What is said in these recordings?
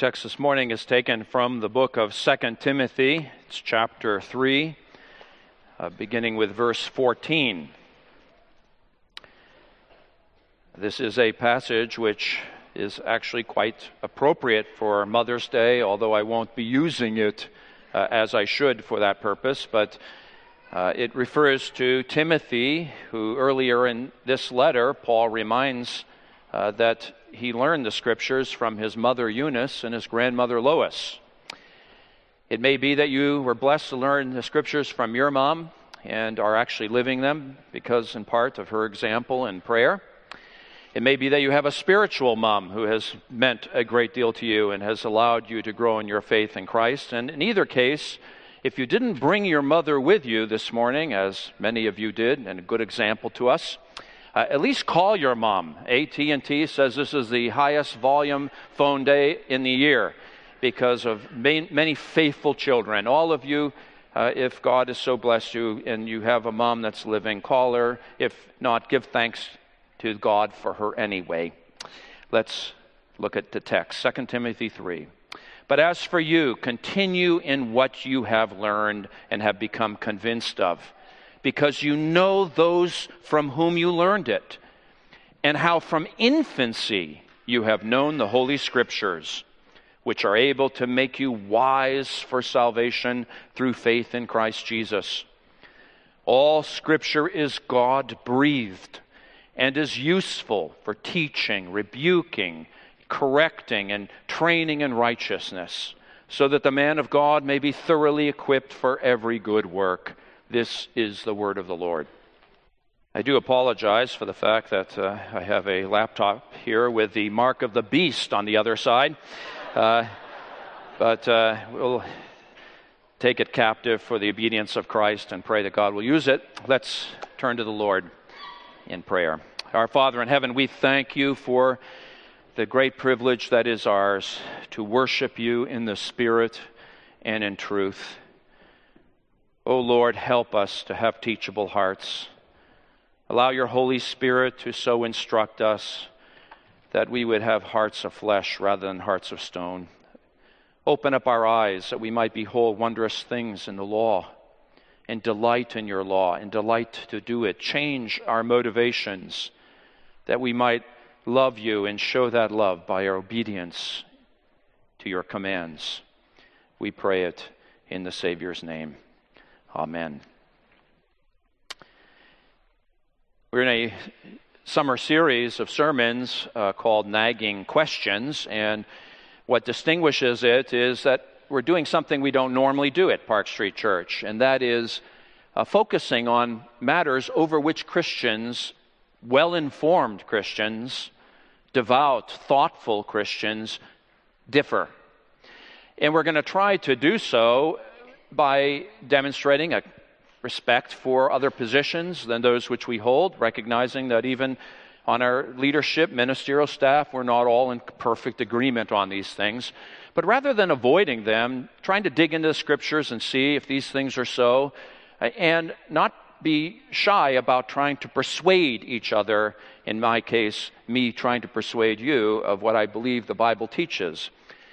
text this morning is taken from the book of 2 Timothy. It's chapter 3, beginning with verse 14. This is a passage which is actually quite appropriate for Mother's Day, although I won't be using it as I should for that purpose. But it refers to Timothy, who earlier in this letter, Paul reminds that he learned the Scriptures from his mother Eunice and his grandmother Lois. It may be that you were blessed to learn the Scriptures from your mom and are actually living them because in part of her example and prayer. It may be that you have a spiritual mom who has meant a great deal to you and has allowed you to grow in your faith in Christ. And in either case, if you didn't bring your mother with you this morning, as many of you did, and a good example to us, at least call your mom. AT&T says this is the highest volume phone day in the year because of many faithful children. All of you, if God has so blessed you and you have a mom that's living, call her. If not, give thanks to God for her anyway. Let's look at the text, 2 Timothy 3. But as for you, continue in what you have learned and have become convinced of, because you know those from whom you learned it, and how from infancy you have known the Holy Scriptures, which are able to make you wise for salvation through faith in Christ Jesus. All Scripture is God-breathed and is useful for teaching, rebuking, correcting, and training in righteousness, so that the man of God may be thoroughly equipped for every good work. This is the word of the Lord. I do apologize for the fact that I have a laptop here with the mark of the beast on the other side, but we'll take it captive for the obedience of Christ and pray that God will use it. Let's turn to the Lord in prayer. Our Father in heaven, we thank you for the great privilege that is ours to worship you in the Spirit and in truth. O Lord, help us to have teachable hearts. Allow your Holy Spirit to so instruct us that we would have hearts of flesh rather than hearts of stone. Open up our eyes that we might behold wondrous things in the law and delight in your law and delight to do it. Change our motivations that we might love you and show that love by our obedience to your commands. We pray it in the Savior's name. Amen. We're in a summer series of sermons called Nagging Questions, and what distinguishes it is that we're doing something we don't normally do at Park Street Church, and that is focusing on matters over which Christians, well-informed Christians, devout, thoughtful Christians, differ. And we're going to try to do so by demonstrating a respect for other positions than those which we hold, recognizing that even on our leadership, ministerial staff, we're not all in perfect agreement on these things. But rather than avoiding them, trying to dig into the Scriptures and see if these things are so, and not be shy about trying to persuade each other, in my case, me trying to persuade you of what I believe the Bible teaches.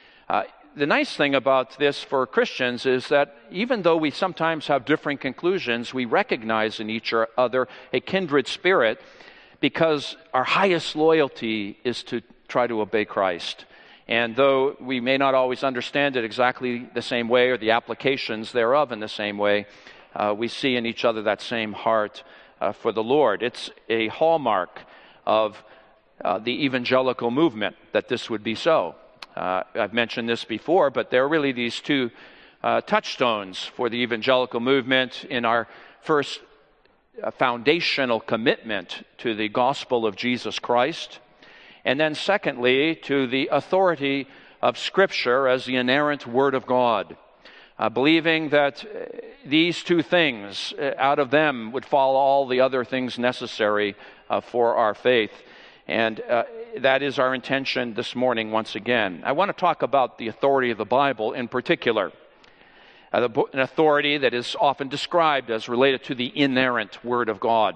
The nice thing about this for Christians is that even though we sometimes have different conclusions, we recognize in each other a kindred spirit because our highest loyalty is to try to obey Christ. And though we may not always understand it exactly the same way or the applications thereof in the same way, we see in each other that same heart for the Lord. It's a hallmark of the evangelical movement that this would be so. I've mentioned this before, but there are really these two touchstones for the evangelical movement in our first foundational commitment to the gospel of Jesus Christ, and then secondly, to the authority of Scripture as the inerrant Word of God. Believing that these two things, out of them would follow all the other things necessary for our faith. And that is our intention this morning once again. I want to talk about the authority of the Bible in particular. An authority that is often described as related to the inerrant Word of God.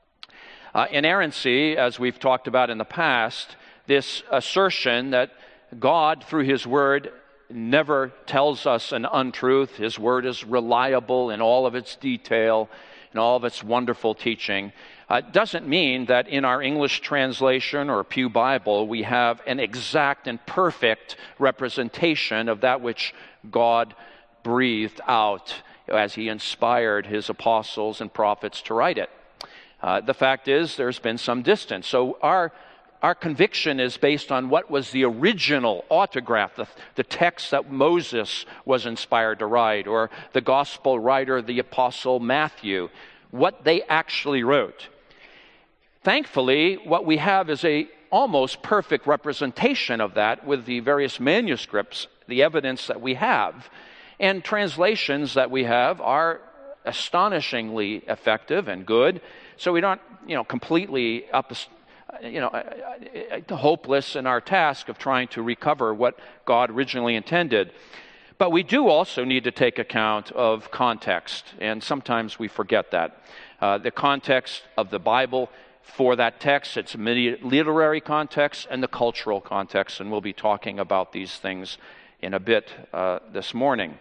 Inerrancy, as we've talked about in the past, this assertion that God, through His Word, never tells us an untruth. His Word is reliable in all of its detail, in all of its wonderful teaching. It doesn't mean that in our English translation or Pew Bible we have an exact and perfect representation of that which God breathed out as He inspired His apostles and prophets to write it. The fact is, there's been some distance. So our conviction is based on what was the original autograph, the text that Moses was inspired to write, or the gospel writer, the apostle Matthew, what they actually wrote. Thankfully, what we have is a almost perfect representation of that with the various manuscripts, the evidence that we have. And translations that we have are astonishingly effective and good. So we don't, completely hopeless in our task of trying to recover what God originally intended. But we do also need to take account of context, and sometimes we forget that. The context of the Bible for that text, its immediate literary context and the cultural context, and we'll be talking about these things in a bit this morning.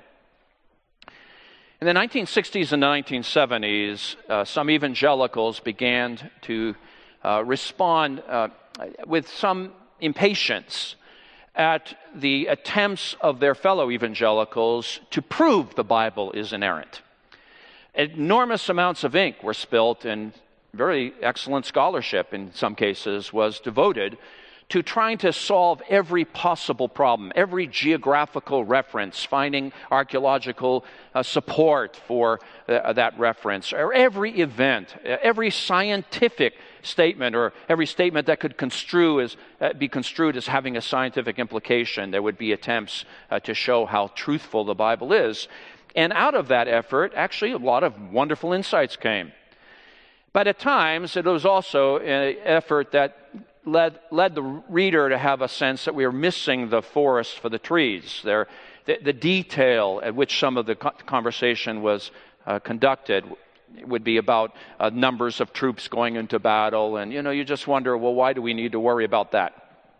In the 1960s and 1970s, some evangelicals began to respond with some impatience at the attempts of their fellow evangelicals to prove the Bible is inerrant. Enormous amounts of ink were spilt, and very excellent scholarship in some cases was devoted to trying to solve every possible problem, every geographical reference, finding archaeological support for that reference, or every event, every scientific statement, or every statement that could be construed as having a scientific implication. There would be attempts to show how truthful the Bible is. And out of that effort, actually, a lot of wonderful insights came. But at times, it was also an effort that led the reader to have a sense that we are missing the forest for the trees. The detail at which some of the conversation was conducted would be about numbers of troops going into battle, and you just wonder, well, why do we need to worry about that?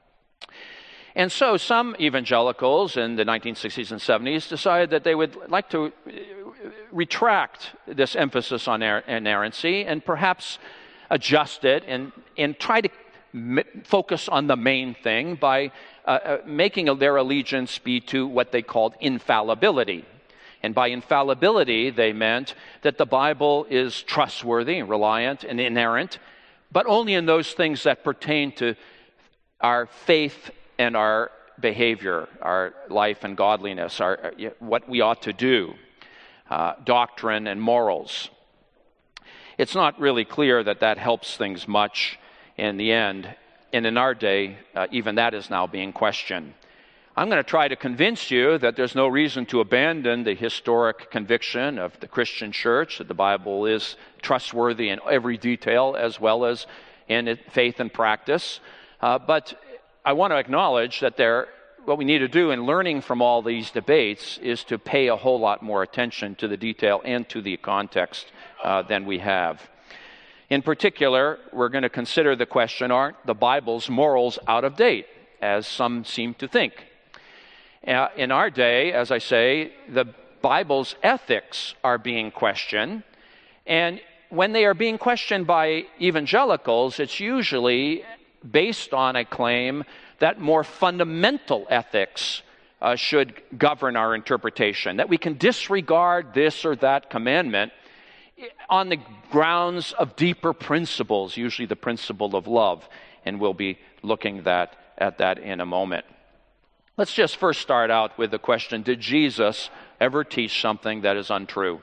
And so some evangelicals in the 1960s and 70s decided that they would like to retract this emphasis on inerrancy and perhaps adjust it and try to focus on the main thing by making their allegiance be to what they called infallibility. And by infallibility, they meant that the Bible is trustworthy, reliant, and inerrant, but only in those things that pertain to our faith and our behavior, our life and godliness, what we ought to do, doctrine and morals. It's not really clear that helps things much in the end, and in our day, even that is now being questioned. I'm going to try to convince you that there's no reason to abandon the historic conviction of the Christian church, that the Bible is trustworthy in every detail as well as in faith and practice. But I want to acknowledge that what we need to do in learning from all these debates is to pay a whole lot more attention to the detail and to the context than we have. In particular, we're going to consider the question, aren't the Bible's morals out of date, as some seem to think? In our day, as I say, the Bible's ethics are being questioned, and when they are being questioned by evangelicals, it's usually based on a claim that more fundamental ethics should govern our interpretation, that we can disregard this or that commandment on the grounds of deeper principles, usually the principle of love, and we'll be looking at that in a moment. Let's just first start out with the question, did Jesus ever teach something that is untrue?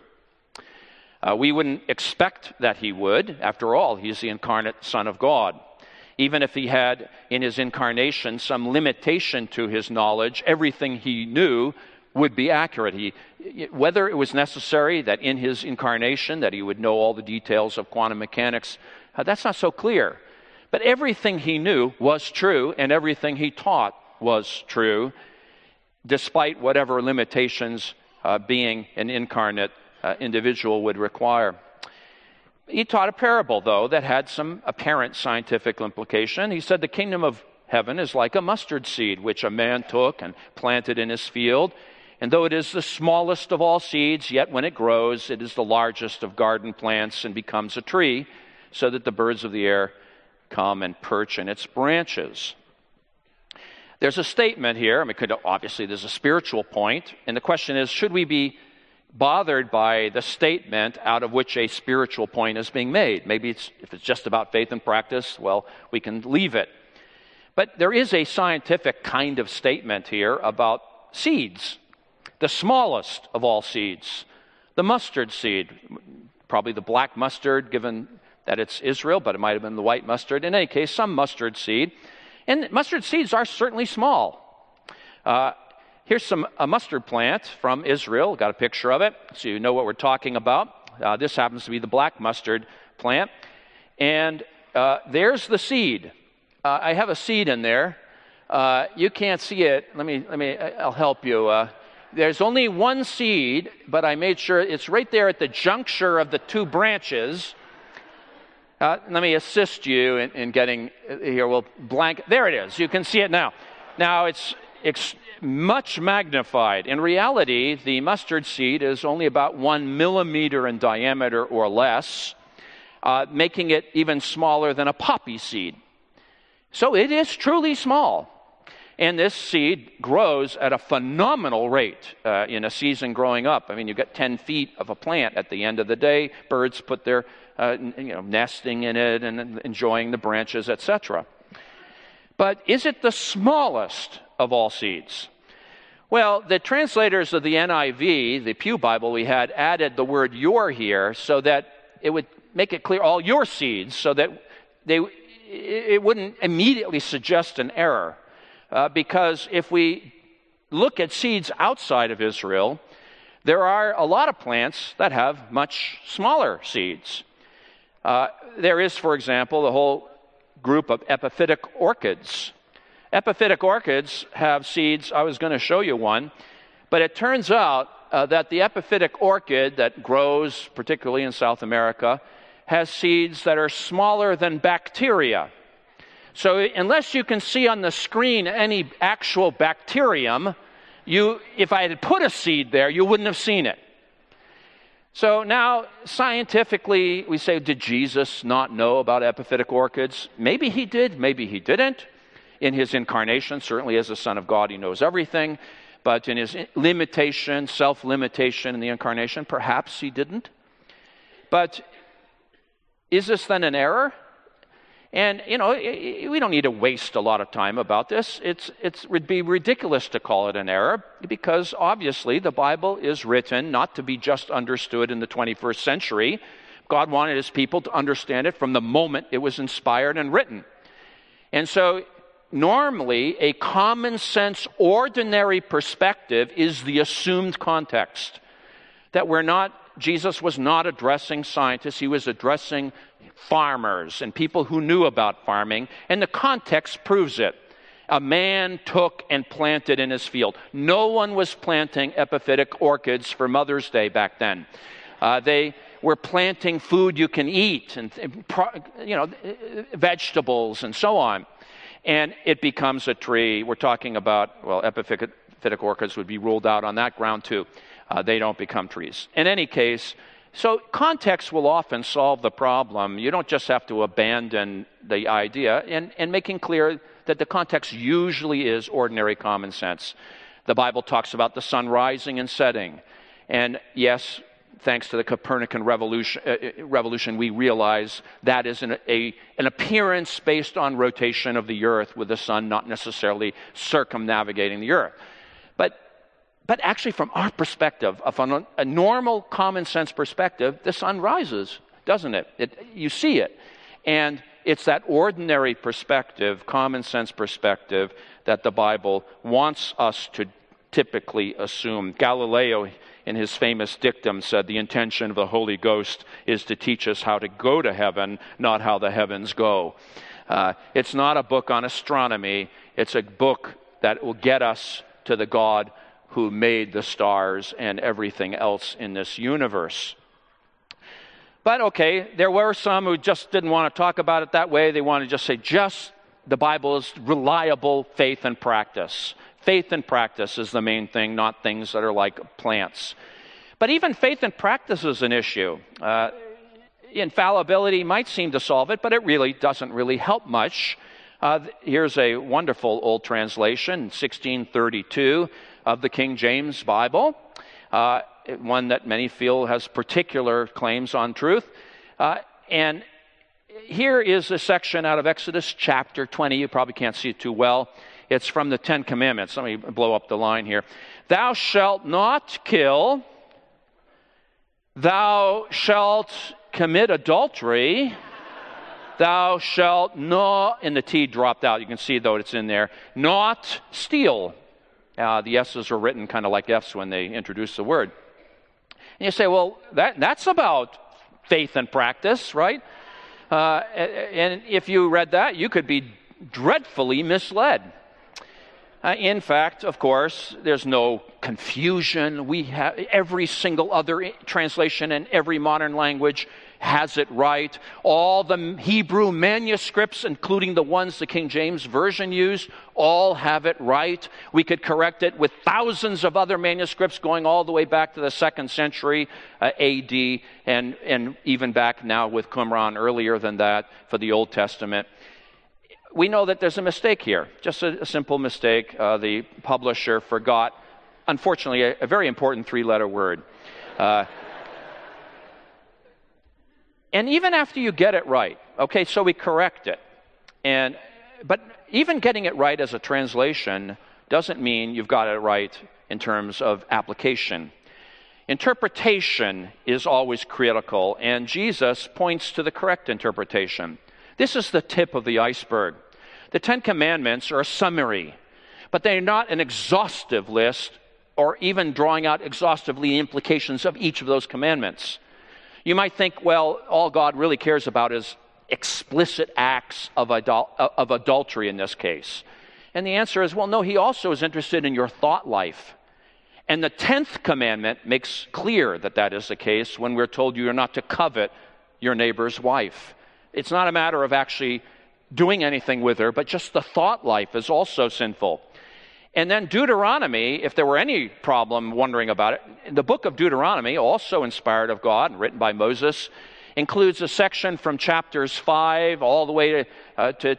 We wouldn't expect that he would. After all, he's the incarnate Son of God. Even if he had in his incarnation some limitation to his knowledge, everything he knew would be accurate. Whether it was necessary that in his incarnation that he would know all the details of quantum mechanics, that's not so clear. But everything he knew was true, and everything he taught was true, despite whatever limitations being an incarnate individual would require. He taught a parable, though, that had some apparent scientific implication. He said the kingdom of Heaven is like a mustard seed, which a man took and planted in his field. And though it is the smallest of all seeds, yet when it grows, it is the largest of garden plants and becomes a tree, so that the birds of the air come and perch in its branches. There's a statement here. Obviously there's a spiritual point. And the question is, should we be bothered by the statement out of which a spiritual point is being made? Maybe if it's just about faith and practice, well, we can leave it. But there is a scientific kind of statement here about seeds. The smallest of all seeds, the mustard seed, probably the black mustard, given that it's Israel, but it might have been the white mustard. In any case, some mustard seed. And mustard seeds are certainly small. Here's a mustard plant from Israel. Got a picture of it, so you know what we're talking about. This happens to be the black mustard plant. And there's the seed. I have a seed in there. You can't see it. I'll help you. There's only one seed, but I made sure it's right there at the juncture of the two branches. Let me assist you in getting here. We'll blank. There it is. You can see it now. Now it's much magnified. In reality, the mustard seed is only about 1 millimeter in diameter or less, making it even smaller than a poppy seed. So it is truly small. And this seed grows at a phenomenal rate in a season growing up. You get 10 feet of a plant at the end of the day. Birds put their nesting in it and enjoying the branches, etc. But is it the smallest of all seeds? Well, the translators of the NIV, the Pew Bible we had, added the word "your" here so that it would make it clear all your seeds, so that it wouldn't immediately suggest an error. Because if we look at seeds outside of Israel, there are a lot of plants that have much smaller seeds. There is, for example, the whole group of epiphytic orchids. Epiphytic orchids have seeds. I was going to show you one, but it turns out that the epiphytic orchid that grows, particularly in South America, has seeds that are smaller than bacteria. So unless you can see on the screen any actual bacterium, if I had put a seed there, you wouldn't have seen it. So now, scientifically, we say, did Jesus not know about epiphytic orchids? Maybe he did, maybe he didn't. In his incarnation, certainly as the Son of God, he knows everything. But in his limitation, self-limitation in the incarnation, perhaps he didn't. But is this then an error? And, we don't need to waste a lot of time about this. It would be ridiculous to call it an error, because obviously the Bible is written not to be just understood in the 21st century. God wanted his people to understand it from the moment it was inspired and written. And so normally a common sense, ordinary perspective is the assumed context. That Jesus was not addressing scientists, he was addressing farmers and people who knew about farming, and the context proves it. A man took and planted in his field. No one was planting epiphytic orchids for Mother's Day back then. They were planting food you can eat, and vegetables and so on. And it becomes a tree. We're talking about, epiphytic orchids would be ruled out on that ground too. They don't become trees. In any case, so context will often solve the problem. You don't just have to abandon the idea, and making clear that the context usually is ordinary common sense. The Bible talks about the sun rising and setting. And yes, thanks to the Copernican revolution, we realize that is an appearance based on rotation of the earth, with the sun not necessarily circumnavigating the earth. But actually, from our perspective, from a normal common sense perspective, the sun rises, doesn't it? You see it. And it's that ordinary perspective, common sense perspective, that the Bible wants us to typically assume. Galileo, in his famous dictum, said the intention of the Holy Ghost is to teach us how to go to heaven, not how the heavens go. It's not a book on astronomy. It's a book that will get us to the God who made the stars and everything else in this universe. But okay, there were some who just didn't want to talk about it that way. They wanted to just say, just the Bible is reliable faith and practice. Faith and practice is the main thing, not things that are like plants. But even faith and practice is an issue. Infallibility might seem to solve it, but it really doesn't really help much. Here's a wonderful old translation, 1632 of the King James Bible, one that many feel has particular claims on truth. And here is a section out of Exodus chapter 20. You probably can't see it too well. It's from the Ten Commandments. Let me blow up the line here. Thou shalt not kill. Thou shalt commit adultery. Thou shalt not, and the T dropped out. You can see, though, it's in there. Not steal. The S's are written kind of like F's when they introduce the word. And you say, well, that's about faith and practice, right? And if you read that, you could be dreadfully misled. In fact, of course, there's no confusion. We have every single other translation in every modern language has it right. All the Hebrew manuscripts, including the ones the King James Version used, all have it right. We could correct it with thousands of other manuscripts going all the way back to the 2nd century AD, and even back now with Qumran earlier than that for the Old Testament. We know that there's a mistake here, just a simple mistake. The publisher forgot, unfortunately, a very important 3-letter word. And even after you get it right, okay, so we correct it. But even getting it right as a translation doesn't mean you've got it right in terms of application. Interpretation is always critical, and Jesus points to the correct interpretation. This is the tip of the iceberg. The Ten Commandments are a summary, but they're not an exhaustive list or even drawing out exhaustively the implications of each of those commandments. You might think, well, all God really cares about is explicit acts of adultery in this case. And the answer is, well, no, he also is interested in your thought life. And the 10th commandment makes clear that that is the case when we're told you are not to covet your neighbor's wife. It's not a matter of actually doing anything with her, but just the thought life is also sinful. And then Deuteronomy, if there were any problem wondering about it, the book of Deuteronomy, also inspired of God and written by Moses, includes a section from chapters 5 all the way to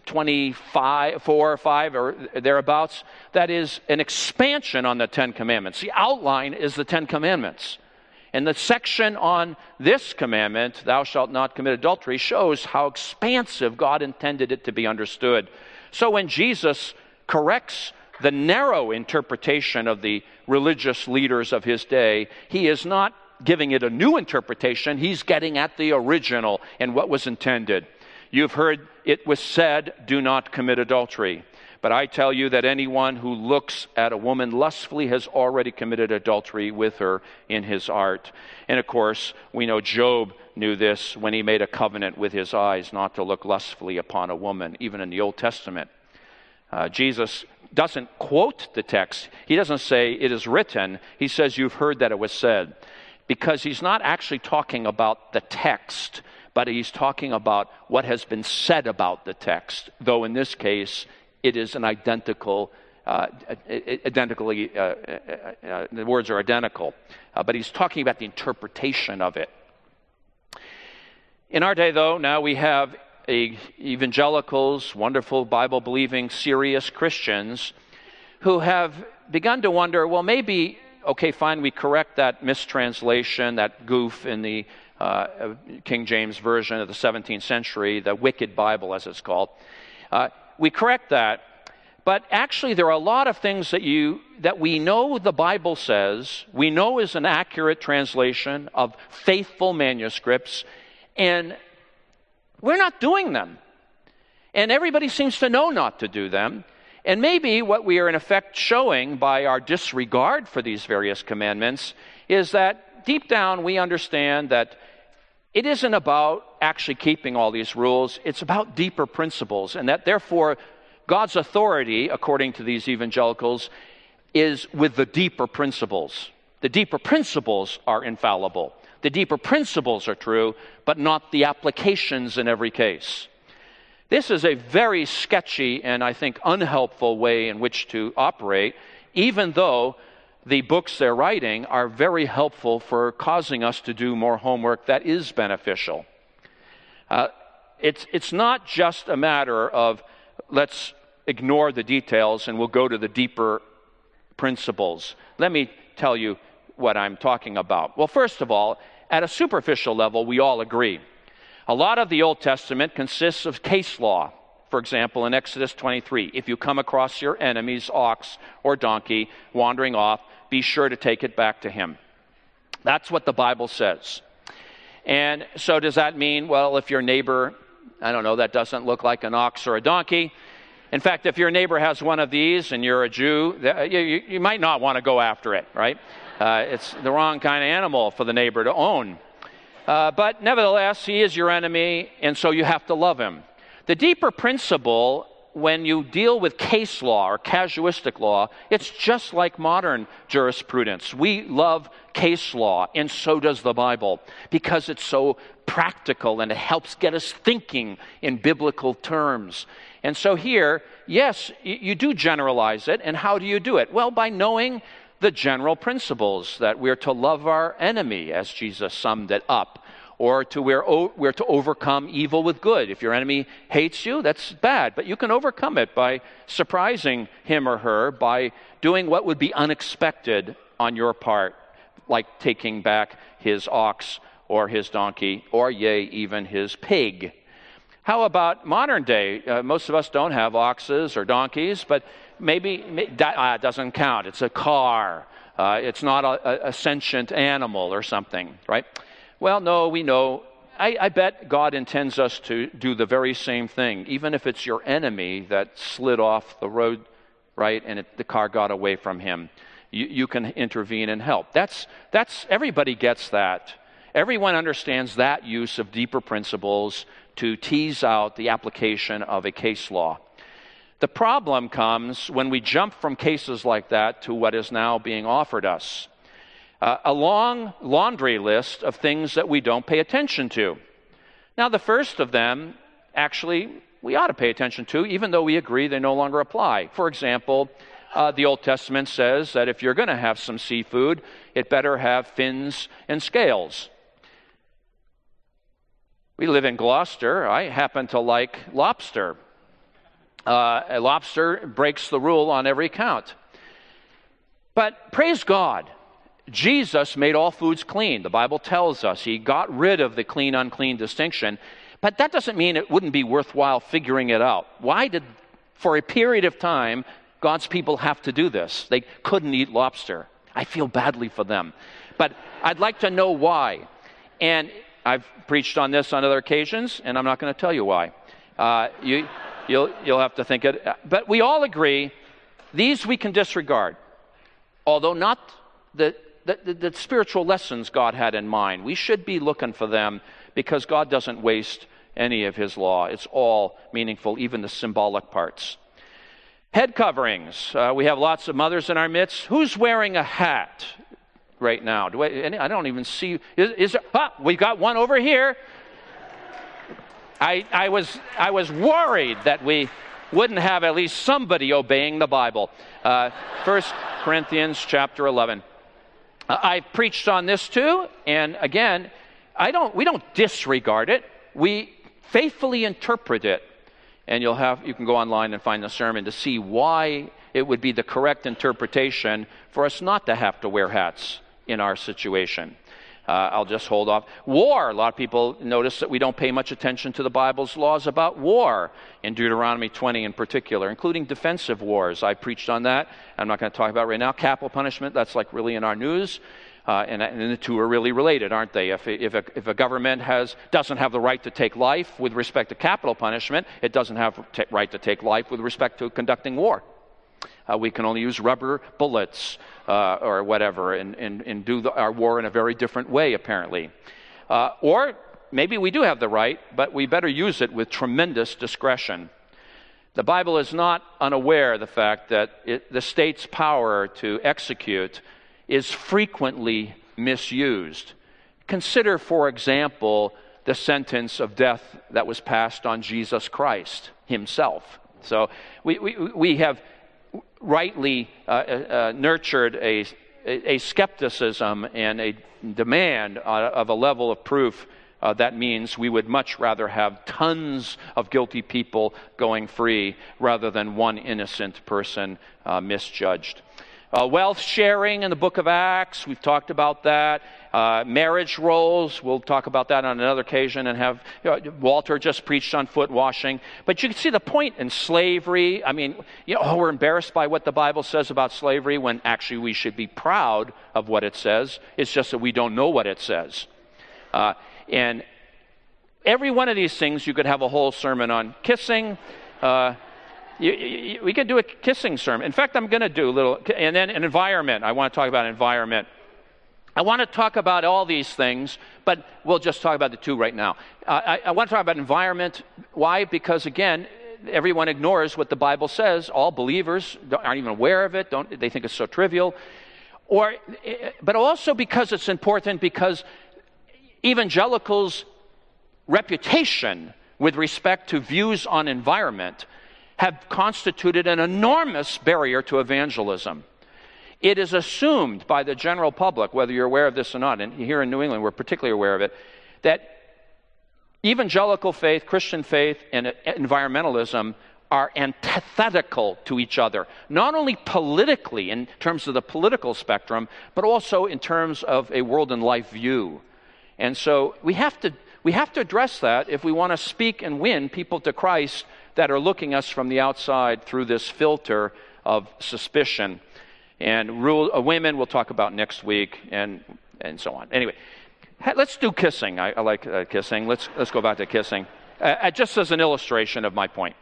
25, 4 or 5 or thereabouts, that is an expansion on the 10 Commandments. The outline is the 10 Commandments. And the section on this commandment, thou shalt not commit adultery, shows how expansive God intended it to be understood. So when Jesus corrects the narrow interpretation of the religious leaders of his day, he is not giving it a new interpretation. He's getting at the original and what was intended. You've heard it was said, do not commit adultery. But I tell you that anyone who looks at a woman lustfully has already committed adultery with her in his heart. And of course, we know Job knew this when he made a covenant with his eyes not to look lustfully upon a woman, even in the Old Testament. Jesus doesn't quote the text. He doesn't say it is written. He says you've heard that it was said. Because he's not actually talking about the text, but he's talking about what has been said about the text. Though in this case, it is an the words are identical. But he's talking about the interpretation of it. In our day, though, now we have evangelicals, wonderful Bible-believing, serious Christians who have begun to wonder, well, maybe, okay, fine, we correct that mistranslation, that goof in the King James Version of the 17th century, the Wicked Bible as it's called. We correct that, but actually there are a lot of things that we know the Bible says, we know is an accurate translation of faithful manuscripts, and we're not doing them. And everybody seems to know not to do them. And maybe what we are in effect showing by our disregard for these various commandments is that deep down we understand that it isn't about actually keeping all these rules. It's about deeper principles. And that therefore God's authority, according to these evangelicals, is with the deeper principles. The deeper principles are infallible. The deeper principles are true, but not the applications in every case. This is a very sketchy and I think unhelpful way in which to operate, even though the books they're writing are very helpful for causing us to do more homework that is beneficial. It's not just a matter of let's ignore the details and we'll go to the deeper principles. Let me tell you what I'm talking about. Well, first of all, at a superficial level, we all agree. A lot of the Old Testament consists of case law. For example, in Exodus 23, if you come across your enemy's ox or donkey wandering off, be sure to take it back to him. That's what the Bible says. And so does that mean, well, if your neighbor, I don't know, that doesn't look like an ox or a donkey. In fact, if your neighbor has one of these and you're a Jew, you might not want to go after it, right? It's the wrong kind of animal for the neighbor to own. But nevertheless, he is your enemy, and so you have to love him. The deeper principle, when you deal with case law or casuistic law, it's just like modern jurisprudence. We love case law, and so does the Bible, because it's so practical and it helps get us thinking in biblical terms. And so here, yes, you do generalize it, and how do you do it? Well, by knowing the general principles that we're to love our enemy, as Jesus summed it up, or we're to overcome evil with good. If your enemy hates you, that's bad, but you can overcome it by surprising him or her, by doing what would be unexpected on your part, like taking back his ox or his donkey, or yea, even his pig. How about modern day? Most of us don't have oxes or donkeys, but maybe that doesn't count. It's a car. It's not a sentient animal or something, right? Well, no, we know. I bet God intends us to do the very same thing, even if it's your enemy that slid off the road, right, and the car got away from him. You can intervene and help. That's everybody gets that. Everyone understands that use of deeper principles to tease out the application of a case law. The problem comes when we jump from cases like that to what is now being offered us. A long laundry list of things that we don't pay attention to. Now, the first of them, actually, we ought to pay attention to, even though we agree they no longer apply. For example, the Old Testament says that if you're going to have some seafood, it better have fins and scales. We live in Gloucester. I happen to like lobster. A lobster breaks the rule on every count. But praise God, Jesus made all foods clean. The Bible tells us he got rid of the clean-unclean distinction. But that doesn't mean it wouldn't be worthwhile figuring it out. Why did, for a period of time, God's people have to do this? They couldn't eat lobster. I feel badly for them. But I'd like to know why. And I've preached on this on other occasions, and I'm not going to tell you why. You'll have to think it. But we all agree, these we can disregard. Although not the spiritual lessons God had in mind. We should be looking for them because God doesn't waste any of his law. It's all meaningful, even the symbolic parts. Head coverings. We have lots of mothers in our midst. Who's wearing a hat right now? I don't even see. We've got one over here. I was worried that we wouldn't have at least somebody obeying the Bible. 1 Corinthians chapter 11. I've preached on this too, and again, we don't disregard it. We faithfully interpret it. And you can go online and find the sermon to see why it would be the correct interpretation for us not to have to wear hats in our situation. I'll just hold off. War. A lot of people notice that we don't pay much attention to the Bible's laws about war, in Deuteronomy 20 in particular, including defensive wars. I preached on that. I'm not going to talk about it right now. Capital punishment, that's like really in our news. And the two are really related, aren't they? If a government doesn't have the right to take life with respect to capital punishment, it doesn't have the right to take life with respect to conducting war. We can only use rubber bullets or whatever and do our war in a very different way, apparently. Or maybe we do have the right, but we better use it with tremendous discretion. The Bible is not unaware of the fact that the state's power to execute is frequently misused. Consider, for example, the sentence of death that was passed on Jesus Christ himself. So we have rightly nurtured a skepticism and a demand of a level of proof that means we would much rather have tons of guilty people going free rather than one innocent person misjudged. Wealth sharing in the book of Acts, we've talked about that. Marriage roles, we'll talk about that on another occasion and have, Walter just preached on foot washing. But you can see the point in slavery. I mean, we're embarrassed by what the Bible says about slavery when actually we should be proud of what it says. It's just that we don't know what it says. And every one of these things, you could have a whole sermon on kissing. We could do a kissing sermon. In fact, I'm going to do a little, and then an environment. I want to talk about environment. I want to talk about all these things, but we'll just talk about the two right now. I want to talk about environment. Why? Because, again, everyone ignores what the Bible says. All believers aren't even aware of it. They think it's so trivial. But also because it's important, because evangelicals' reputation with respect to views on environment have constituted an enormous barrier to evangelism. It is assumed by the general public, whether you're aware of this or not, and here in New England we're particularly aware of it, that evangelical faith, Christian faith, and environmentalism are antithetical to each other, not only politically in terms of the political spectrum, but also in terms of a world and life view. And so we have to address that if we want to speak and win people to Christ that are looking us from the outside through this filter of suspicion. And women we'll talk about next week, and so on. Anyway, let's do kissing. I like kissing. Let's go back to kissing, just as an illustration of my point.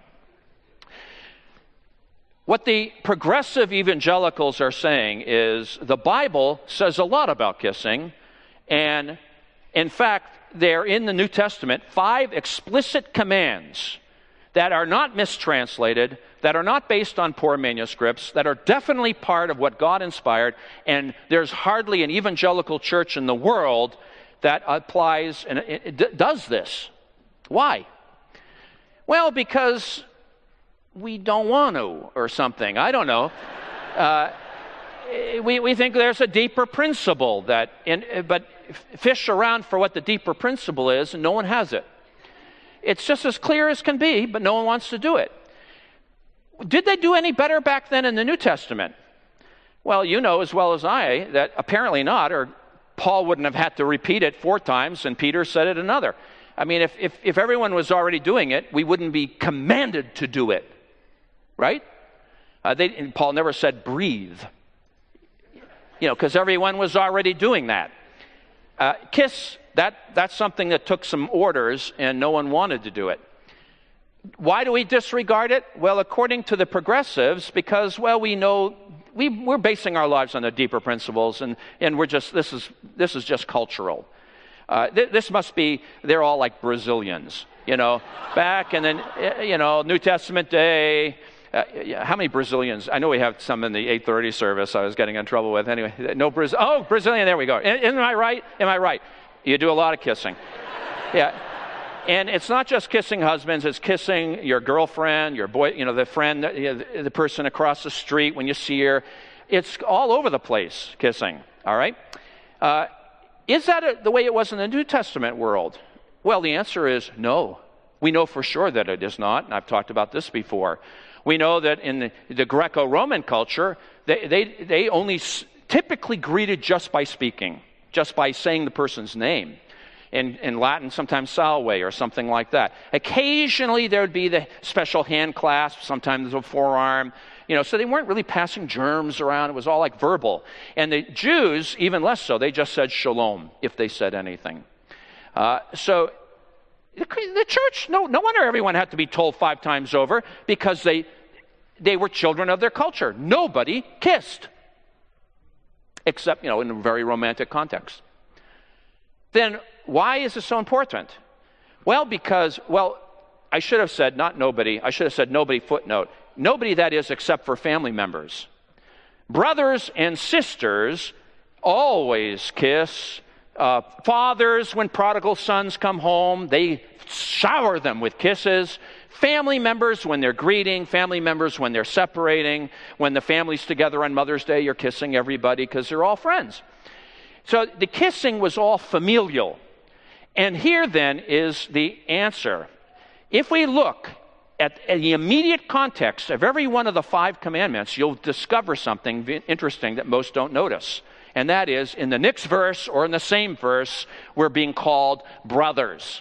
What the progressive evangelicals are saying is the Bible says a lot about kissing, and in fact, there in the New Testament 5 explicit commands that are not mistranslated, that are not based on poor manuscripts, that are definitely part of what God inspired, and there's hardly an evangelical church in the world that applies and it does this. Why? Well, because we don't want to, or something. I don't know. We think there's a deeper principle but fish around for what the deeper principle is, and no one has it. It's just as clear as can be, but no one wants to do it. Did they do any better back then in the New Testament? Well, you know as well as I that apparently not, or Paul wouldn't have had to repeat it 4 times and Peter said it another. I mean, if everyone was already doing it, we wouldn't be commanded to do it, right? Paul never said breathe, because everyone was already doing that. Kiss, that's something that took some orders and no one wanted to do it. Why do we disregard it? Well, according to the progressives, because, we know we're basing our lives on the deeper principles, and this is just cultural. This must be, they're all like Brazilians, back and then, New Testament day. How many Brazilians? I know we have some in the 8:30 service I was getting in trouble with. Anyway, no Brazilian, there we go. Am I right? Am I right? You do a lot of kissing. Yeah. And it's not just kissing husbands, it's kissing your girlfriend, your boy, the friend, the person across the street when you see her. It's all over the place, kissing, all right? Is that the way it was in the New Testament world? Well, the answer is no. We know for sure that it is not, and I've talked about this before. We know that in the Greco-Roman culture, they only typically greeted just by speaking, just by saying the person's name. In Latin, sometimes salve or something like that. Occasionally, there would be the special hand clasp, sometimes a forearm. So they weren't really passing germs around. It was all like verbal. And the Jews, even less so, they just said shalom if they said anything. So the church, no wonder everyone had to be told 5 times over, because they were children of their culture. Nobody kissed, except, in a very romantic context. Then why is this so important? Well, because, I should have said not nobody. I should have said nobody, footnote. Nobody, that is, except for family members. Brothers and sisters always kiss. Fathers, when prodigal sons come home, they shower them with kisses. Family members, when they're greeting. Family members, when they're separating. When the family's together on Mother's Day, you're kissing everybody because they're all friends. So the kissing was all familial. And here then is the answer. If we look at the immediate context of every one of the 5 commandments, you'll discover something interesting that most don't notice. And that is, in the next verse or in the same verse, we're being called brothers.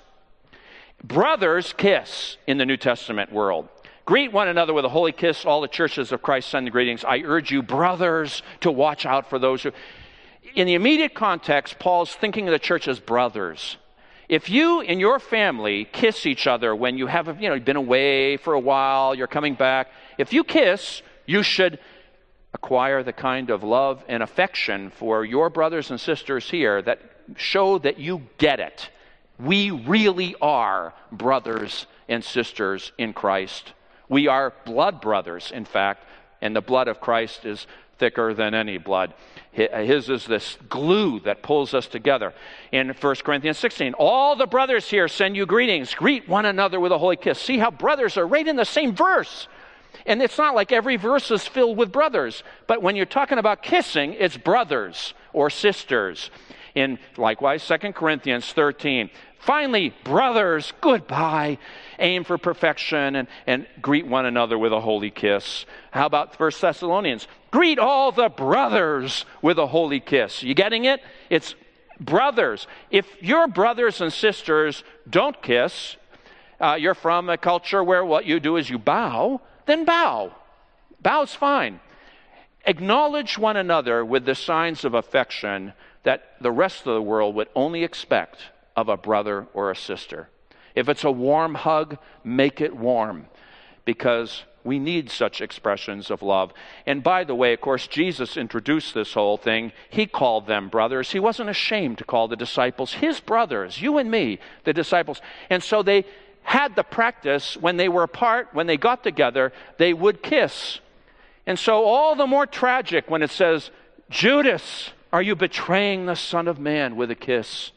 Brothers kiss in the New Testament world. Greet one another with a holy kiss. All the churches of Christ send the greetings. I urge you, brothers, to watch out for those who... In the immediate context, Paul's thinking of the church as brothers. If you and your family kiss each other when you have been away for a while, you're coming back, if you kiss, you should acquire the kind of love and affection for your brothers and sisters here that show that you get it. We really are brothers and sisters in Christ. We are blood brothers, in fact, and the blood of Christ is thicker than any blood. His is this glue that pulls us together. In 1 Corinthians 16, all the brothers here send you greetings. Greet one another with a holy kiss. See how brothers are right in the same verse. And it's not like every verse is filled with brothers. But when you're talking about kissing, it's brothers or sisters. In likewise, 2 Corinthians 13. Finally, brothers, goodbye. Aim for perfection and greet one another with a holy kiss. How about 1 Thessalonians? Greet all the brothers with a holy kiss. You getting it? It's brothers. If your brothers and sisters don't kiss, you're from a culture where what you do is you bow, then bow. Bow's fine. Acknowledge one another with the signs of affection that the rest of the world would only expect of a brother or a sister. If it's a warm hug, make it warm, because we need such expressions of love. And by the way, of course, Jesus introduced this whole thing. He called them brothers. He wasn't ashamed to call the disciples his brothers, you and me, the disciples. And so they had the practice when they were apart, when they got together, they would kiss. And so all the more tragic when it says, Judas, are you betraying the Son of Man with a kiss?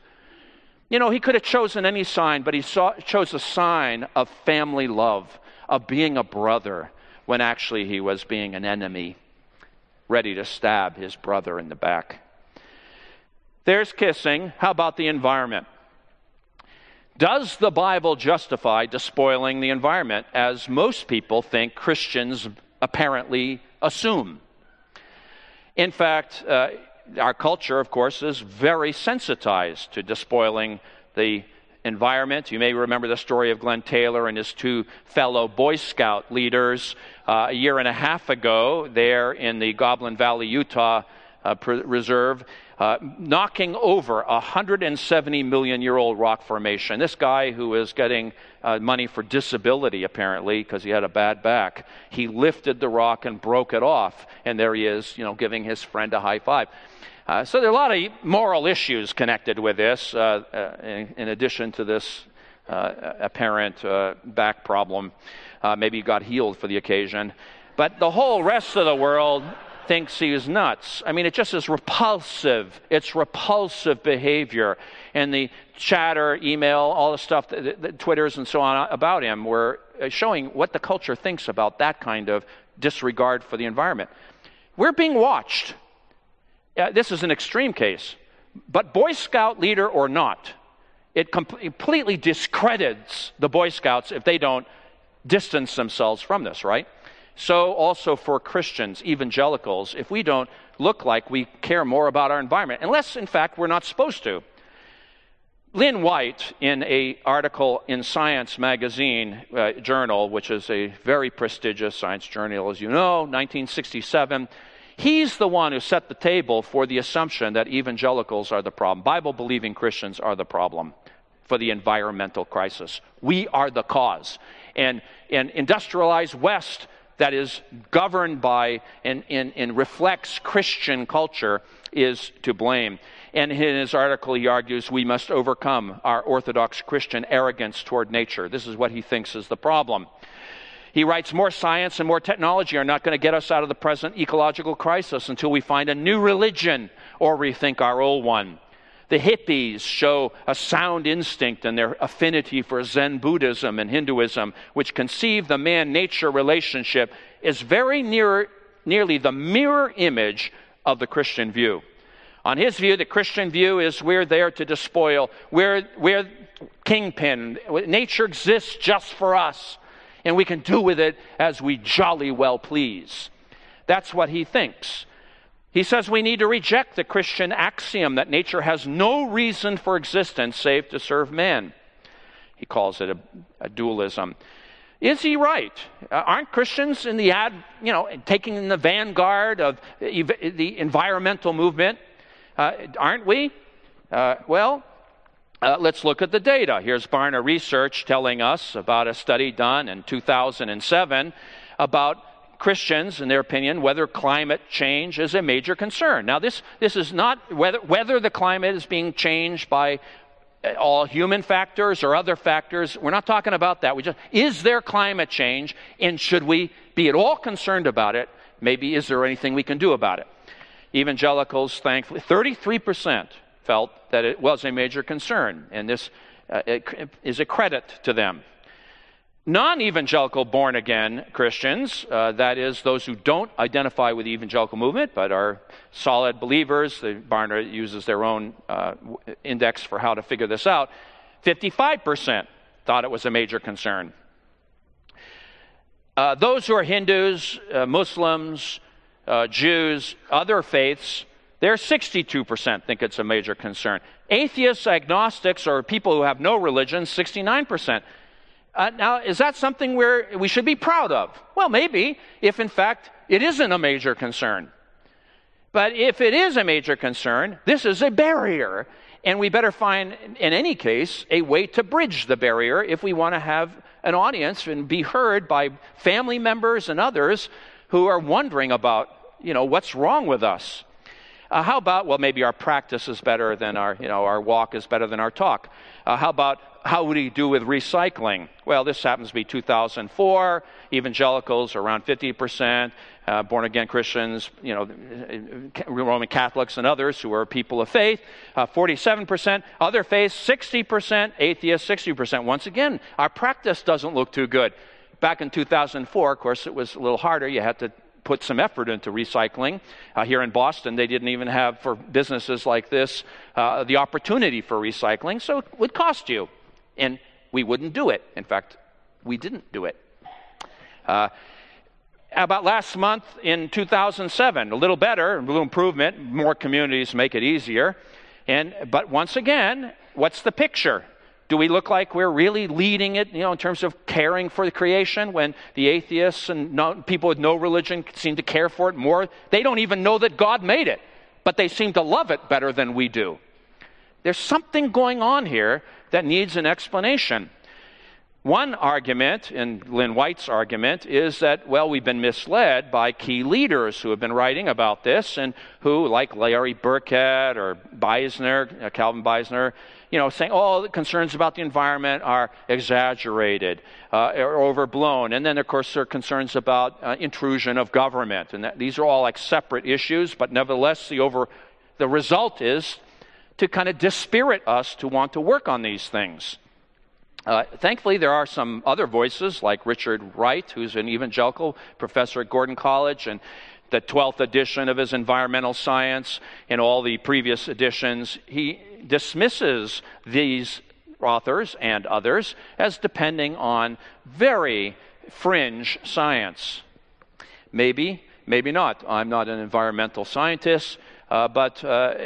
You know, he could have chosen any sign, but he chose a sign of family love, of being a brother, when actually he was being an enemy, ready to stab his brother in the back. There's kissing. How about the environment? Does the Bible justify despoiling the environment, as most people think Christians apparently assume? In fact, our culture, of course, is very sensitized to despoiling the environment. You may remember the story of Glenn Taylor and his 2 fellow Boy Scout leaders a year and a half ago there in the Goblin Valley, Utah Reserve, knocking over a 170-million-year-old rock formation. This guy who was getting money for disability, apparently, because he had a bad back, he lifted the rock and broke it off, and there he is, giving his friend a high five. So there are a lot of moral issues connected with this, in addition to this apparent back problem. Maybe he got healed for the occasion. But the whole rest of the world thinks he is nuts. I mean, it just is repulsive. It's repulsive behavior. And the chatter, email, all the stuff, the Twitters and so on about him were showing what the culture thinks about that kind of disregard for the environment. We're being watched. This is an extreme case. But Boy Scout leader or not, it completely discredits the Boy Scouts if they don't distance themselves from this, right? So also for Christians, evangelicals, if we don't look like we care more about our environment, unless, in fact, we're not supposed to. Lynn White, in an article in Science magazine journal, which is a very prestigious science journal, as you know, 1967, he's the one who set the table for the assumption that evangelicals are the problem. Bible-believing Christians are the problem for the environmental crisis. We are the cause. And industrialized West that is governed by and reflects Christian culture is to blame. And in his article, he argues we must overcome our Orthodox Christian arrogance toward nature. This is what he thinks is the problem. He writes, more science and more technology are not going to get us out of the present ecological crisis until we find a new religion or rethink our old one. The hippies show a sound instinct in their affinity for Zen Buddhism and Hinduism, which conceive the man-nature relationship as very nearly the mirror image of the Christian view. On his view, the Christian view is we're there to despoil. We're kingpin. Nature exists just for us, and we can do with it as we jolly well please. That's what he thinks. He says we need to reject the Christian axiom that nature has no reason for existence save to serve man. He calls it a dualism. Is he right? Aren't Christians in the taking in the vanguard of the environmental movement? Aren't we? Let's look at the data. Here's Barna Research telling us about a study done in 2007 about Christians, in their opinion, whether climate change is a major concern. Now, this is not whether the climate is being changed by all human factors or other factors. We're not talking about that. Is there climate change, and should we be at all concerned about it? Maybe is there anything we can do about it? Evangelicals, thankfully, 33% felt that it was a major concern, and this is a credit to them. Non-evangelical born-again Christians, that is, those who don't identify with the evangelical movement but are solid believers, Barna uses their own index for how to figure this out, 55% thought it was a major concern. Those who are Hindus, Muslims, Jews, other faiths, they're 62% think it's a major concern. Atheists, agnostics, or people who have no religion, 69%. Now, is that something we should be proud of? Well, maybe, if in fact it isn't a major concern. But if it is a major concern, this is a barrier. And we better find, in any case, a way to bridge the barrier if we want to have an audience and be heard by family members and others who are wondering about, what's wrong with us. How about, maybe our practice is better than our walk is better than our talk. How would he do with recycling? Well, this happens to be 2004. Evangelicals are around 50%. Born-again Christians, Roman Catholics and others who are people of faith, 47%. Other faiths, 60%. Atheists, 60%. Once again, our practice doesn't look too good. Back in 2004, of course, it was a little harder. You had to put some effort into recycling. Here in Boston, they didn't even have, for businesses like this, the opportunity for recycling, so it would cost you. And we wouldn't do it. In fact, we didn't do it. About last month in 2007, a little better, a little improvement, more communities make it easier. But once again, what's the picture? Do we look like we're really leading it, in terms of caring for the creation when the atheists and people with no religion seem to care for it more? They don't even know that God made it, but they seem to love it better than we do. There's something going on here that needs an explanation. One argument, and Lynn White's argument, is that, we've been misled by key leaders who have been writing about this and who, like Larry Burkett or Beisner, Calvin Beisner, saying, the concerns about the environment are exaggerated or overblown. And then, of course, there are concerns about intrusion of government. And these are all like separate issues, but nevertheless, the result is to kind of dispirit us to want to work on these things. Thankfully, there are some other voices, like Richard Wright, who's an evangelical professor at Gordon College, and the 12th edition of his Environmental Science and all the previous editions. He dismisses these authors and others as depending on very fringe science. Maybe, maybe not. I'm not an environmental scientist, but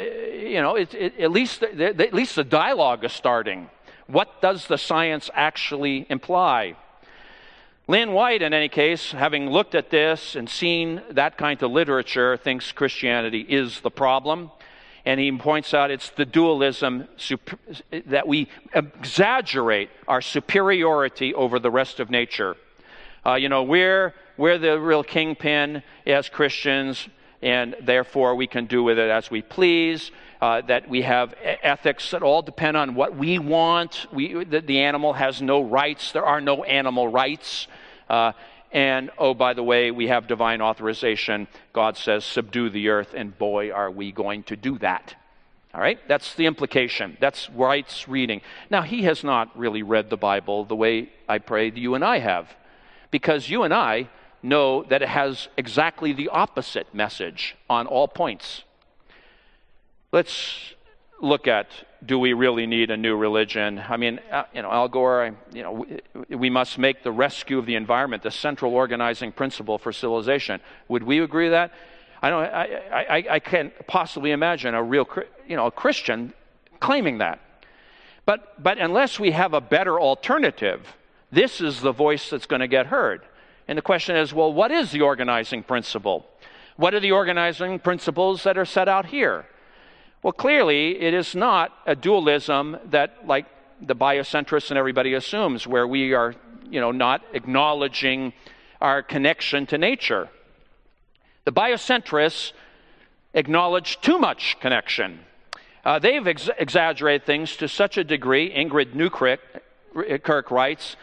at least the dialogue is starting. What does the science actually imply? Lynn White, in any case, having looked at this and seen that kind of literature, thinks Christianity is the problem. And he points out it's the dualism that we exaggerate our superiority over the rest of nature. We're the real kingpin as Christians, and therefore we can do with it as we please. That we have ethics that all depend on what we want. The animal has no rights. There are no animal rights. And, by the way, we have divine authorization. God says, subdue the earth, and boy, are we going to do that. All right? That's the implication. That's Wright's reading. Now, he has not really read the Bible the way I pray you and I have, because you and I know that it has exactly the opposite message on all points. Let's look at, do we really need a new religion? I mean, Al Gore, we must make the rescue of the environment the central organizing principle for civilization. Would we agree with that? I can't possibly imagine a real, a Christian claiming that. But unless we have a better alternative, this is the voice that's going to get heard. And the question is, well, what is the organizing principle? What are the organizing principles that are set out here? Well, clearly, it is not a dualism that, like the biocentrists and everybody assumes, where we are, not acknowledging our connection to nature. The biocentrists acknowledge too much connection. They've exaggerated things to such a degree. Ingrid Newkirk writes,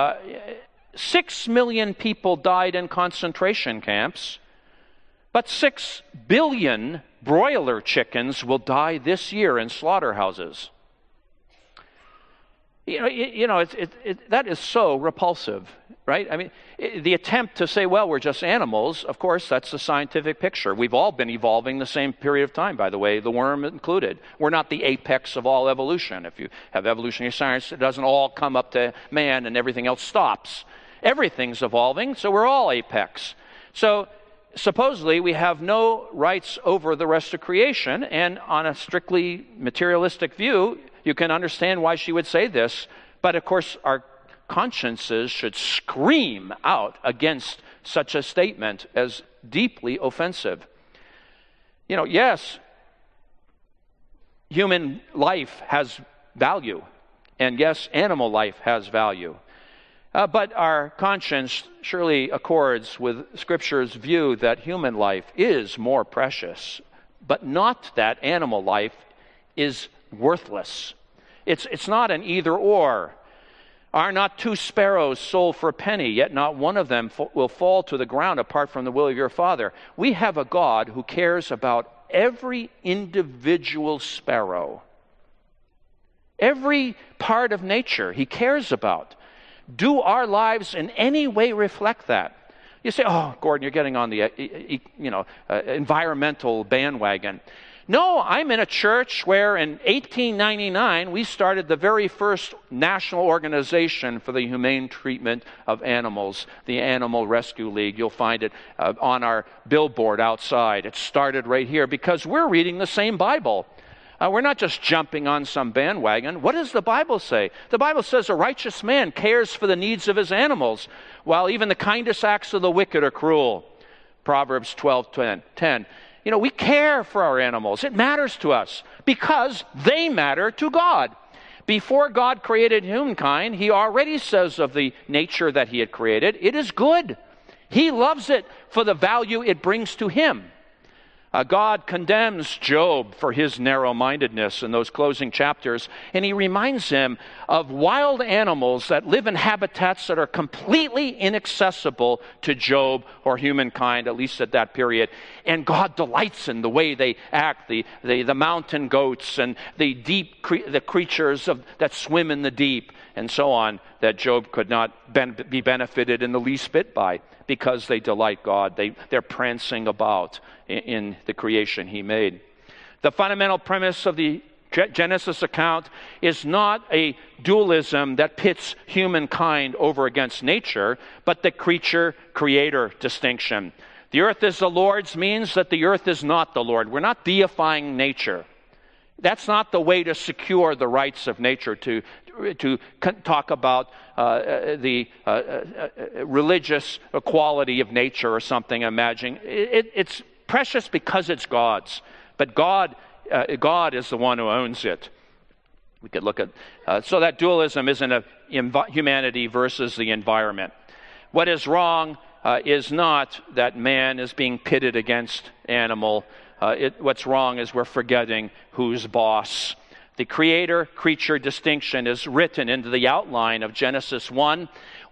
6 million people died in concentration camps, but 6 billion broiler chickens will die this year in slaughterhouses. That is so repulsive, right? I mean, the attempt to say, well, we're just animals, of course, that's the scientific picture. We've all been evolving the same period of time, by the way, the worm included. We're not the apex of all evolution. If you have evolutionary science, it doesn't all come up to man and everything else stops. Everything's evolving, so we're all apex. So supposedly we have no rights over the rest of creation, and on a strictly materialistic view, you can understand why she would say this, but of course our consciences should scream out against such a statement as deeply offensive. Yes, human life has value, and yes, animal life has value. But our conscience surely accords with Scripture's view that human life is more precious, but not that animal life is worthless. It's not an either or. Are not 2 sparrows sold for a penny, yet not one of them will fall to the ground apart from the will of your Father? We have a God who cares about every individual sparrow. Every part of nature He cares about. Do our lives in any way reflect that? You say, oh, Gordon, you're getting on the environmental bandwagon. No, I'm in a church where in 1899 we started the very first national organization for the humane treatment of animals, the Animal Rescue League. You'll find it on our billboard outside. It started right here because we're reading the same Bible. We're not just jumping on some bandwagon. What does the Bible say? The Bible says a righteous man cares for the needs of his animals, while even the kindest acts of the wicked are cruel. Proverbs 12:10. We care for our animals. It matters to us because they matter to God. Before God created humankind, He already says of the nature that He had created, it is good. He loves it for the value it brings to Him. God condemns Job for his narrow-mindedness in those closing chapters, and He reminds him of wild animals that live in habitats that are completely inaccessible to Job or humankind, at least at that period. And God delights in the way they act, the mountain goats and the creatures that swim in the deep, and so on, that Job could not be benefited in the least bit by, because they delight God. They're prancing about in the creation He made. The fundamental premise of the Genesis account is not a dualism that pits humankind over against nature, but the creature-creator distinction. The earth is the Lord's means that the earth is not the Lord. We're not deifying nature. That's not the way to secure the rights of nature, to talk about the religious equality of nature or something, imagining. It's precious because it's God's. But God is the one who owns it. We could look at... so that dualism isn't humanity versus the environment. What is wrong is not that man is being pitted against animal. What's wrong is we're forgetting who's boss. The creator-creature distinction is written into the outline of Genesis 1,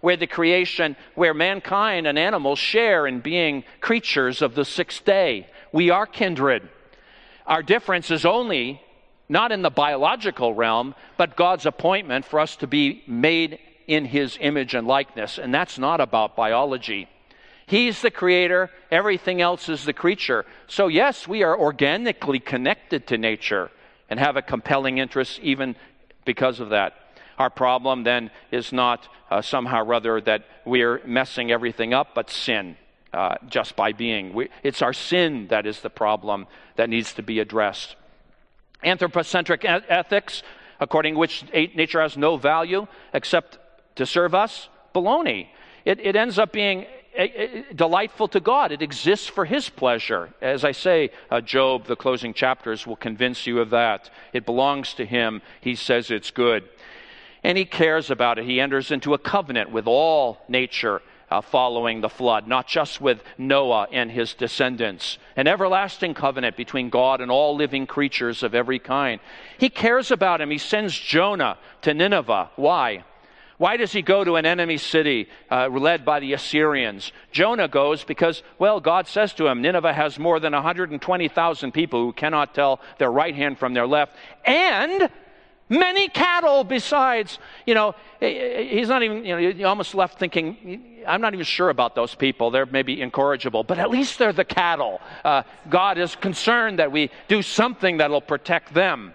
where mankind and animals share in being creatures of the sixth day. We are kindred. Our difference is only not in the biological realm, but God's appointment for us to be made in his image and likeness. And that's not about biology. He's the creator. Everything else is the creature. So yes, we are organically connected to nature and have a compelling interest even because of that. Our problem then is not somehow or other that we're messing everything up, but sin just by being. It's our sin that is the problem that needs to be addressed. Anthropocentric ethics, according to which nature has no value except to serve us, baloney. It ends up being delightful to God. It exists for his pleasure. As I say, Job, the closing chapters will convince you of that. It belongs to him. He says it's good. And he cares about it. He enters into a covenant with all nature following the flood, not just with Noah and his descendants. An everlasting covenant between God and all living creatures of every kind. He cares about him. He sends Jonah to Nineveh. Why? Why does he go to an enemy city led by the Assyrians? Jonah goes because, well, God says to him, Nineveh has more than 120,000 people who cannot tell their right hand from their left, and many cattle besides. He's not even, you're almost left thinking, I'm not even sure about those people. They're maybe incorrigible, but at least they're the cattle. God is concerned that we do something that will protect them.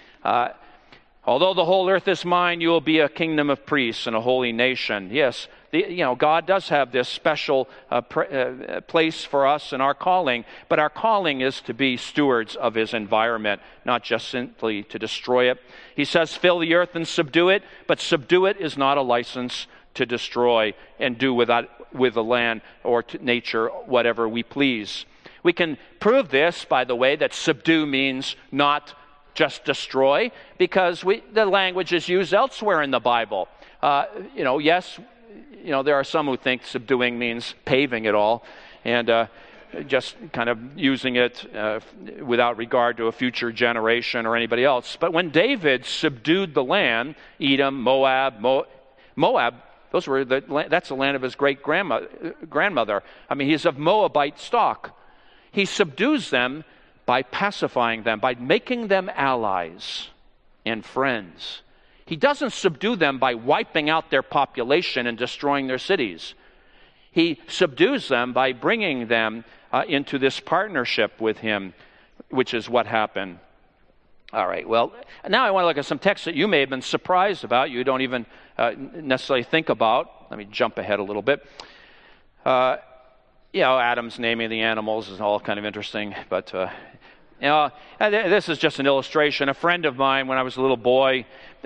Although the whole earth is mine, you will be a kingdom of priests and a holy nation. Yes, God does have this special place for us in our calling, but our calling is to be stewards of his environment, not just simply to destroy it. He says, fill the earth and subdue it, but subdue it is not a license to destroy and do with the land or to nature whatever we please. We can prove this, by the way, that subdue means not just destroy, because the language is used elsewhere in the Bible. Yes, there are some who think subduing means paving it all, and just kind of using it without regard to a future generation or anybody else. But when David subdued the land, Edom, Moab, that's the land of his great-grandmother. I mean, he's of Moabite stock. He subdues them by pacifying them, by making them allies and friends. He doesn't subdue them by wiping out their population and destroying their cities. He subdues them by bringing them into this partnership with him, which is what happened. All right, well, now I want to look at some texts that you may have been surprised about, you don't even necessarily think about. Let me jump ahead a little bit. Adam's naming the animals is all kind of interesting, but this is just an illustration. A friend of mine, when I was a little boy,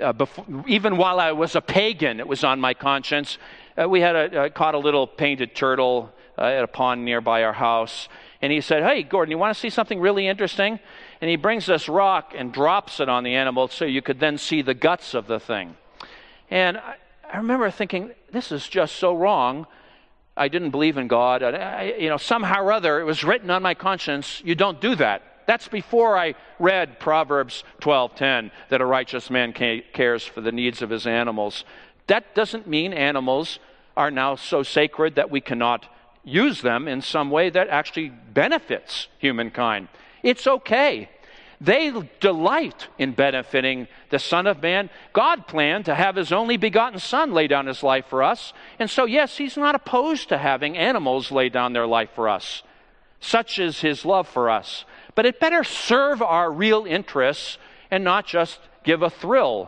even while I was a pagan, it was on my conscience. We had caught a little painted turtle at a pond nearby our house, and he said, "Hey, Gordon, you want to see something really interesting?" And he brings this rock and drops it on the animal so you could then see the guts of the thing. And I remember thinking, this is just so wrong. I didn't believe in God. Somehow or other, it was written on my conscience, you don't do that. That's before I read Proverbs 12:10, that a righteous man cares for the needs of his animals. That doesn't mean animals are now so sacred that we cannot use them in some way that actually benefits humankind. It's okay. They delight in benefiting the Son of Man. God planned to have his only begotten Son lay down his life for us. And so, yes, he's not opposed to having animals lay down their life for us. Such is his love for us. But it better serve our real interests and not just give a thrill.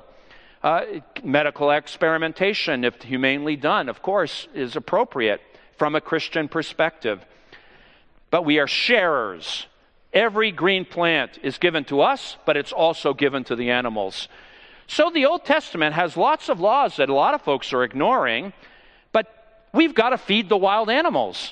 Medical experimentation, if humanely done, of course, is appropriate from a Christian perspective. But we are sharers. Every green plant is given to us, but it's also given to the animals. So the Old Testament has lots of laws that a lot of folks are ignoring, but we've got to feed the wild animals.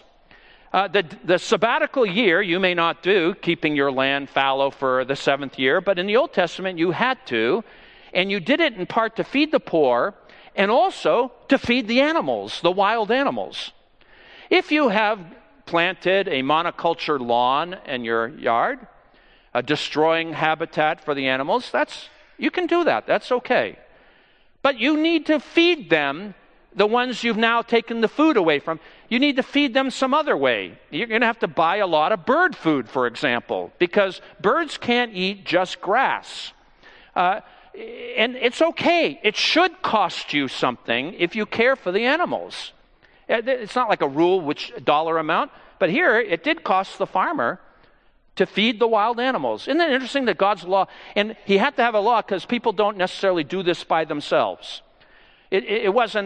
The sabbatical year you may not do, keeping your land fallow for the 7th year, but in the Old Testament you had to, and you did it in part to feed the poor and also to feed the animals, the wild animals. If you have planted a monoculture lawn in your yard, destroying habitat for the animals, you can do that. That's okay. But you need to feed them, the ones you've now taken the food away from. You need to feed them some other way. You're going to have to buy a lot of bird food, for example, because birds can't eat just grass. And it's okay. It should cost you something if you care for the animals. It's not like a rule which dollar amount, but here it did cost the farmer to feed the wild animals. Isn't it interesting that God's law, and he had to have a law because people don't necessarily do this by themselves. It wasn't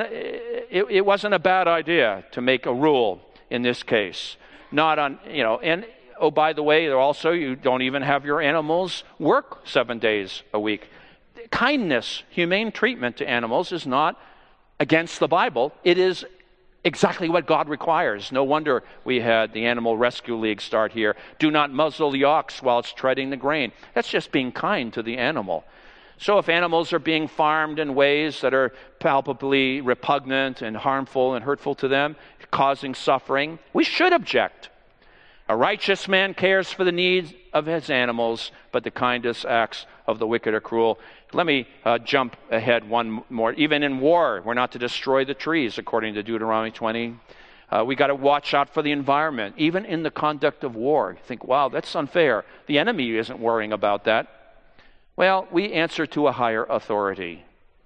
a bad idea to make a rule in this case. Not on, and oh, by the way, also you don't even have your animals work 7 days a week. Kindness, humane treatment to animals is not against the Bible. It is exactly what God requires. No wonder we had the Animal Rescue League start here. Do not muzzle the ox while it's treading the grain. That's just being kind to the animal. So if animals are being farmed in ways that are palpably repugnant and harmful and hurtful to them, causing suffering, we should object. A righteous man cares for the needs of his animals, but the kindest acts of the wicked are cruel. Let me jump ahead one more. Even in war, we're not to destroy the trees, according to Deuteronomy 20. We got to watch out for the environment, even in the conduct of war. You think, wow, that's unfair. The enemy isn't worrying about that. Well, we answer to a higher authority.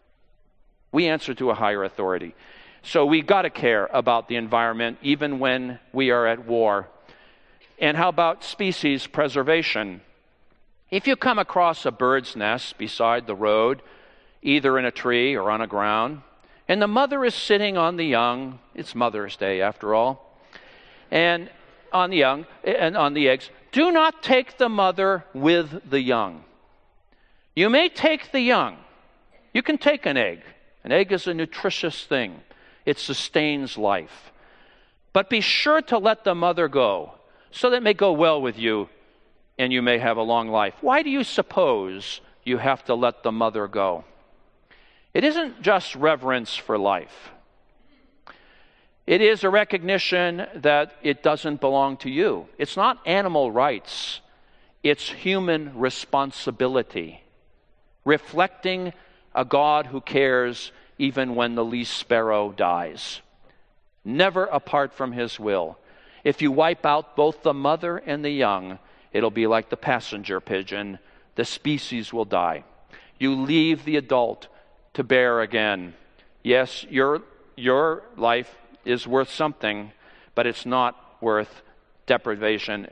We answer to a higher authority. So we got to care about the environment, even when we are at war. And how about species preservation? If you come across a bird's nest beside the road, either in a tree or on a ground, and the mother is sitting on the young, it's Mother's Day after all, and on the young and on the eggs, do not take the mother with the young. You may take the young. You can take an egg. An egg is a nutritious thing. It sustains life. But be sure to let the mother go, so that it may go well with you and you may have a long life. Why do you suppose you have to let the mother go? It isn't just reverence for life. It is a recognition that it doesn't belong to you. It's not animal rights. It's human responsibility, reflecting a God who cares even when the least sparrow dies, never apart from his will. If you wipe out both the mother and the young, it'll be like the passenger pigeon. The species will die. You leave the adult to bear again. Yes, your life is worth something, but it's not worth deprivation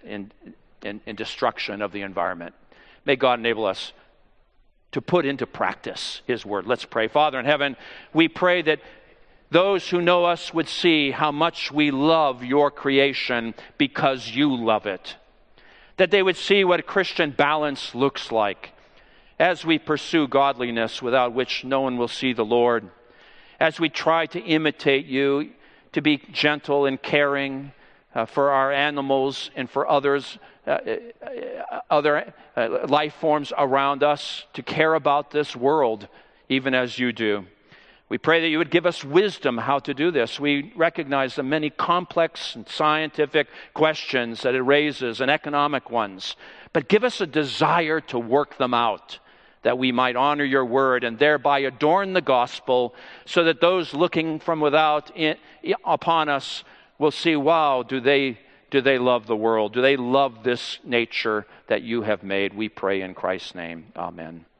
and destruction of the environment. May God enable us to put into practice his word. Let's pray. Father in heaven, we pray that those who know us would see how much we love your creation because you love it. That they would see what Christian balance looks like as we pursue godliness without which no one will see the Lord. As we try to imitate you, to be gentle and caring for our animals and for others, other life forms around us, to care about this world even as you do. We pray that you would give us wisdom how to do this. We recognize the many complex and scientific questions that it raises and economic ones. But give us a desire to work them out, that we might honor your word and thereby adorn the gospel, so that those looking from without upon us will see, wow, do they love the world? Do they love this nature that you have made? We pray in Christ's name. Amen.